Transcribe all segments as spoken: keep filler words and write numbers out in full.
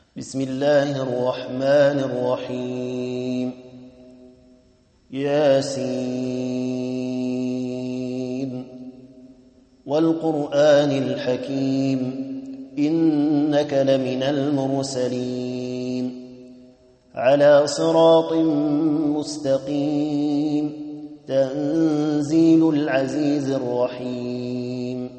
بسم الله الرحمن الرحيم. ياسين والقرآن الحكيم إنك لمن المرسلين على صراط مستقيم تنزيل العزيز الرحيم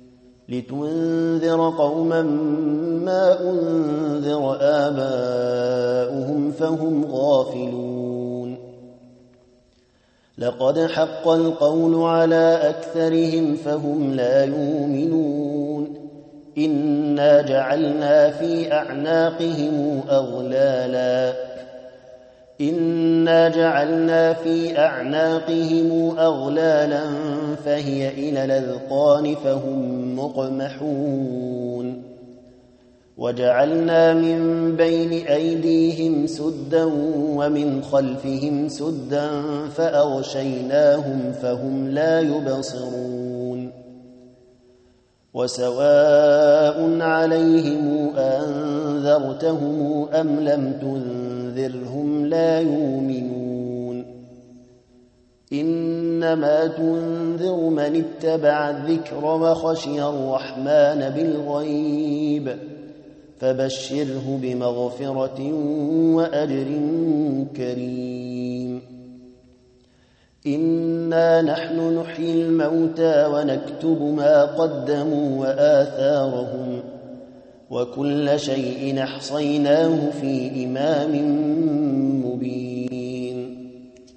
لتنذر قوما ما أنذر آباؤهم فهم غافلون لقد حق القول على أكثرهم فهم لا يؤمنون إنا جعلنا في أعناقهم أغلالا إنا جعلنا في أعناقهم أغلالا فهي إلى الأذقان فهم مقمحون وجعلنا من بين أيديهم سدا ومن خلفهم سدا فأغشيناهم فهم لا يبصرون وسواء عليهم أنذرتهم أم لم تنذرهم لا يؤمنون إنما تنذر من اتبع الذكر وخشي الرحمن بالغيب فبشره بمغفرة وأجر كريم إنا نحن نحيي الموتى ونكتب ما قدموا وآثارهم وكل شيء أحصيناه في إمام مبين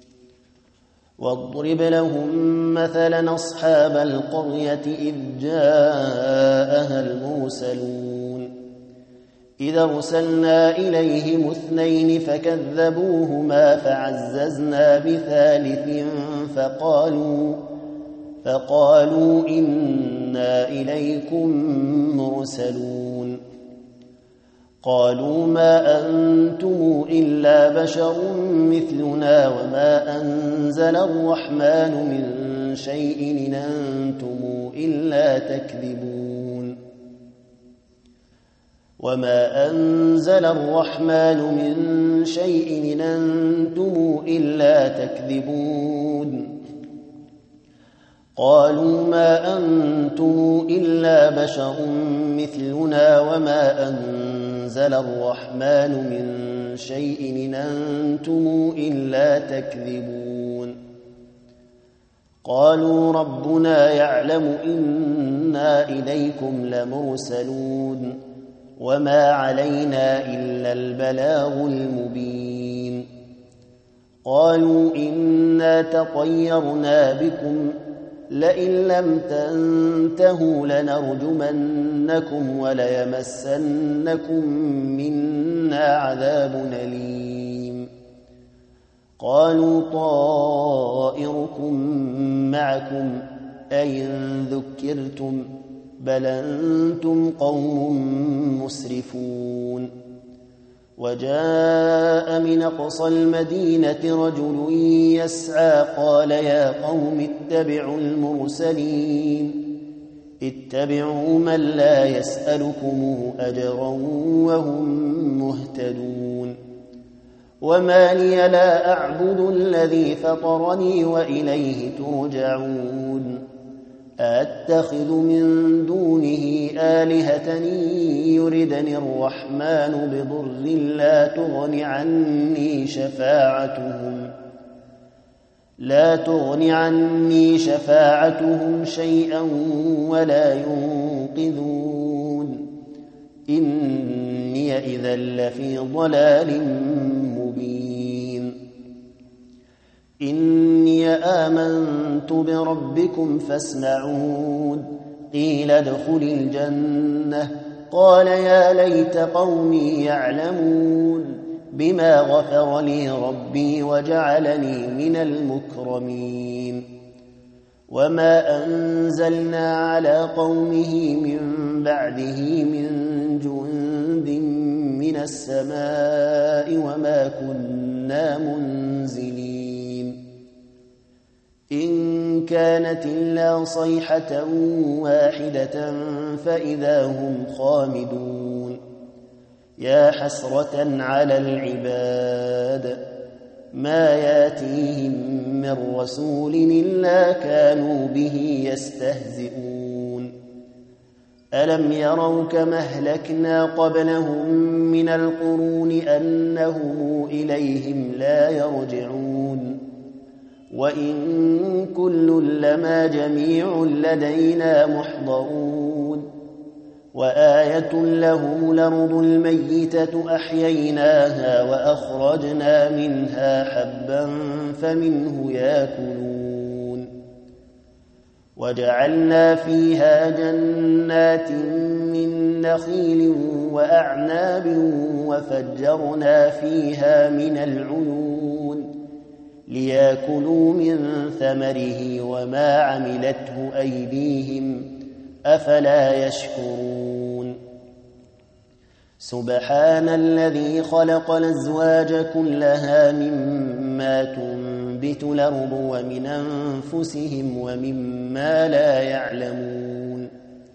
واضرب لهم مثلا أصحاب القرية إذ جاءها المرسلون إذا أرسلنا إليهم اثنين فكذبوهما فعززنا بثالث فقالوا فقالوا إنا إليكم مرسلون قالوا ما أنتم إلا بشر مثلنا وما أنزل الرحمن من شيء إن أنتم إلا تكذبون وما أنزل الرحمن من شيء إن أنتم إلا تكذبون قالوا ما أنتم إلا بشر مثلنا وما أنزل الرحمن من شيء إن أنتم إلا تكذبون قالوا ربنا يعلم إنا إليكم لمرسلون وما علينا إلا البلاغ المبين قالوا إنا تطيرنا بكم لئن لم تنتهوا لنرجمنكم وليمسنكم منا عذاب أليم قالوا طائركم معكم أئن ذكرتم بل أنتم قوم مسرفون وجاء من أقصى المدينة رجل يسعى قال يا قوم اتبعوا المرسلين اتبعوا من لا يسألكم أجرا وهم مهتدون وما لي لا أعبد الذي فطرني وإليه ترجعون أتخذ من دونه آلهة يردني الرحمن بضر لا تغن عني شفاعتهم لا تغن عني شفاعتهم شيئا ولا ينقذون إني إذا لفي ضلال مبين إني آمنت بربكم فاسمعون قيل ادخل الجنة قال يا ليت قومي يعلمون بما غفر لي ربي وجعلني من المكرمين وما أنزلنا على قومه من بعده من جند من السماء وما كنا منزلين إن كانت إلا صيحة واحدة فإذا هم خامدون يا حسرة على العباد ما ياتيهم من رسول إلا كانوا به يستهزئون ألم يروا كما أهلكنا قبلهم من القرون أنهم إليهم لا يرجعون وإن كل لما جميع لدينا محضرون وآية لهم الأرض الميتة أحييناها وأخرجنا منها حبا فمنه يأكلون وجعلنا فيها جنات من نخيل وأعناب وفجرنا فيها من العيون ليأكلوا من ثمره وما عملته أيديهم أفلا يشكرون سبحان الذي خلق الأزواج كلها مما تنبت الأرض ومن أنفسهم ومما لا يعلمون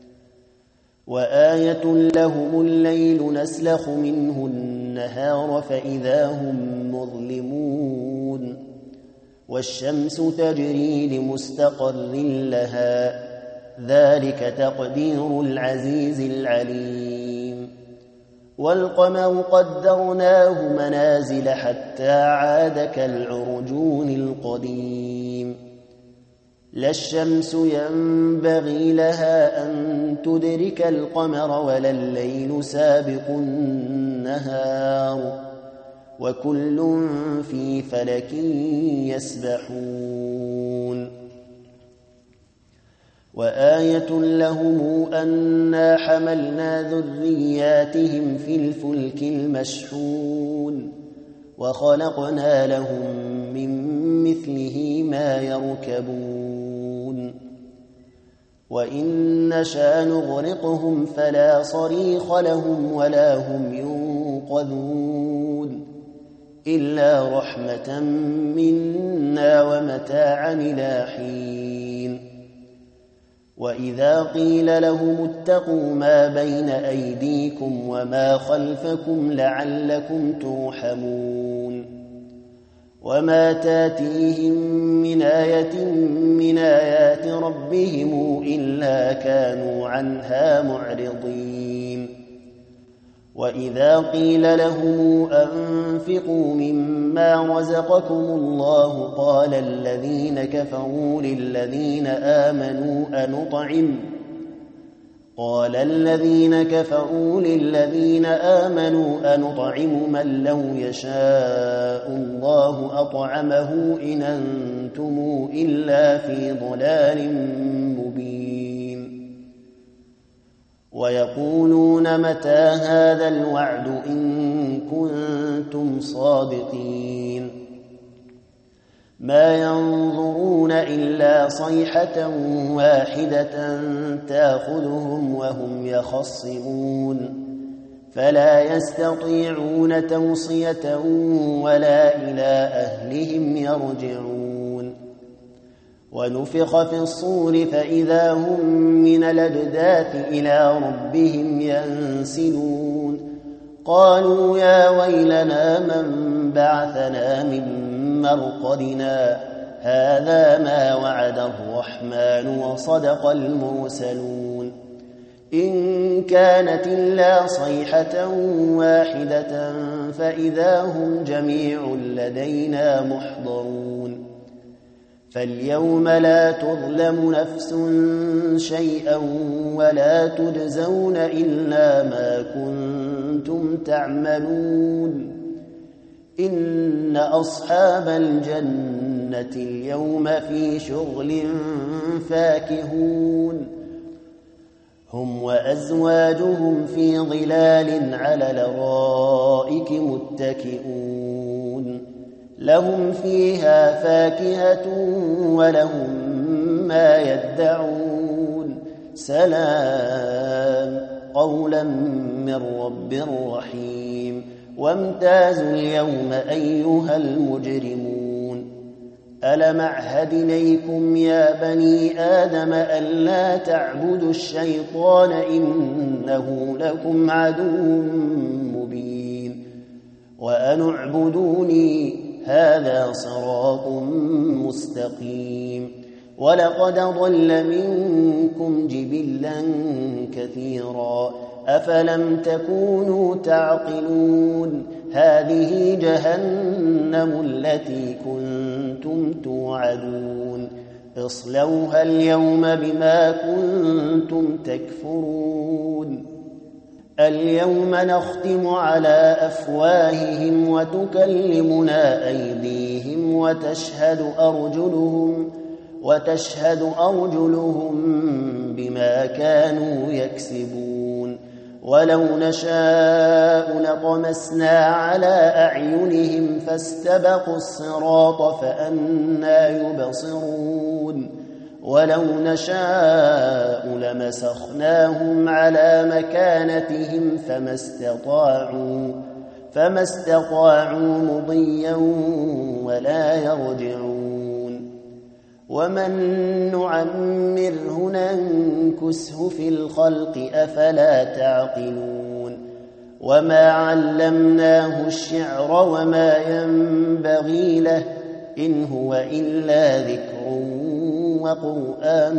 وآية لهم الليل نسلخ منه النهار فإذا هم مظلمون والشمس تجري لمستقر لها ذلك تقدير العزيز العليم والقمر قدرناه منازل حتى عاد كالعرجون القديم لا الشمس ينبغي لها أن تدرك القمر ولا الليل سابق النهار وكل في فلك يسبحون وآية لهم أنا حملنا ذرياتهم في الفلك المشحون وخلقنا لهم من مثله ما يركبون وإن نشأ نغرقهم فلا صريخ لهم ولا هم ينقذون إلا رحمة منا ومتاعا إلى حين وإذا قيل لهم اتقوا ما بين أيديكم وما خلفكم لعلكم ترحمون وما تاتيهم من آية من آيات ربهم إلا كانوا عنها معرضين وإذا قيل لهم أنفقوا مما رزقكم الله قال الذين كفروا للذين آمنوا أنطعم قال الذين كفروا للذين آمنوا أنطعم من لو يشاء الله أطعمه إن أنتم إلا في ضلال مبين ويقولون متى هذا الوعد إن كنتم صادقين ما ينظرون إلا صيحة واحدة تأخذهم وهم يخصمون فلا يستطيعون توصية ولا إلى أهلهم يرجعون ونفخ في الصور فإذا هم من الأجداث إلى ربهم ينسلون قالوا يا ويلنا من بعثنا من مرقدنا هذا ما وعد الرحمن وصدق المرسلون إن كانت إلا صيحة واحدة فإذا هم جميع لدينا محضرون فاليوم لا تظلم نفس شيئا ولا تجزون إلا ما كنتم تعملون إن أصحاب الجنة اليوم في شغل فاكهون هم وأزواجهم في ظلال على الأرائك متكئون لهم فيها فاكهة ولهم ما يدعون سلام قولا من رب رحيم وامتازوا اليوم أيها المجرمون ألم أعهد إليكم يا بني آدم ألا تعبدوا الشيطان إنه لكم عدو مبين وأن اعبدوني هذا صراط مستقيم ولقد ضل منكم جبلا كثيرا أفلم تكونوا تعقلون هذه جهنم التي كنتم توعدون اصلوها اليوم بما كنتم تكفرون اليوم نختم على أفواههم وتكلمنا أيديهم وتشهد أرجلهم وتشهد أرجلهم بما كانوا يكسبون ولو نشاء لطمسنا على أعينهم فاستبقوا الصراط فأنى يبصرون ولو نشاء لمسخناهم على مكانتهم فما استطاعوا فما استطاعوا مضيا ولا يرجعون ومن نعمره ننكسه في الخلق أفلا تعقلون وما علمناه الشعر وما ينبغي له إن هو إلا ذكر وقرآن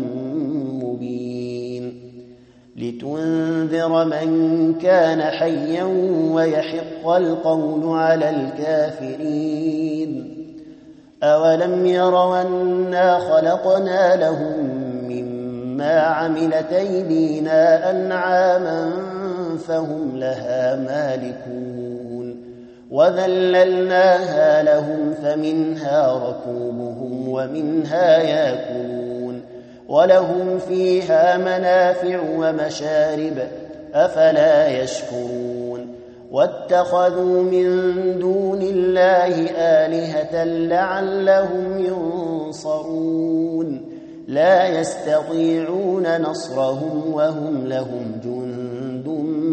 مبين لتنذر من كان حيا ويحق القول على الكافرين أولم يروا أنا خلقنا لهم مما عملت أيدينا أنعاما فهم لها مالكون وذللناها لهم فمنها ركوبهم ومنها يأكلون ولهم فيها منافع ومشارب أفلا يشكرون واتخذوا من دون الله آلهة لعلهم ينصرون لا يستطيعون نصرهم وهم لهم جند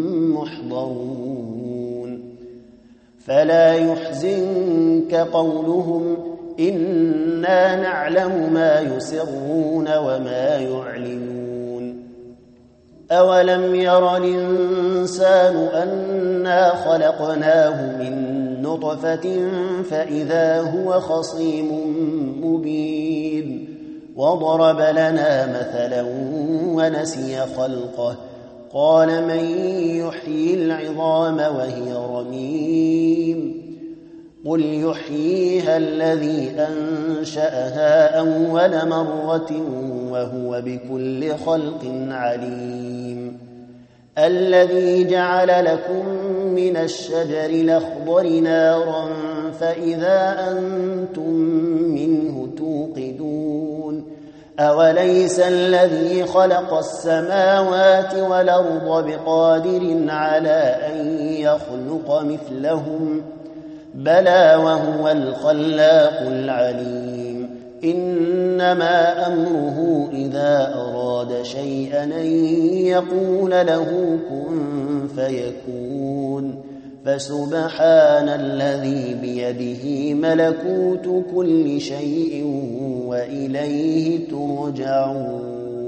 محضرون فلا يحزنك قولهم إنا نعلم ما يسرون وما يعلنون أولم ير الإنسان أنا خلقناه من نطفة فإذا هو خصيم مبين وضرب لنا مثلا ونسي خلقه قال من يحيي العظام وهي رميم قل يحييها الذي أنشأها أول مرة وهو بكل خلق عليم الذي جعل لكم من الشجر الأخضر نارا فإذا أنتم منه توقدون أوليس الذي خلق السماوات والأرض بقادر على أن يخلق مثلهم بلى وهو الخلاق العليم إنما أمره إذا أراد شيئا أن يقول له كن فيكون فسبحان الذي بيده ملكوت كل شيء وإليه ترجعون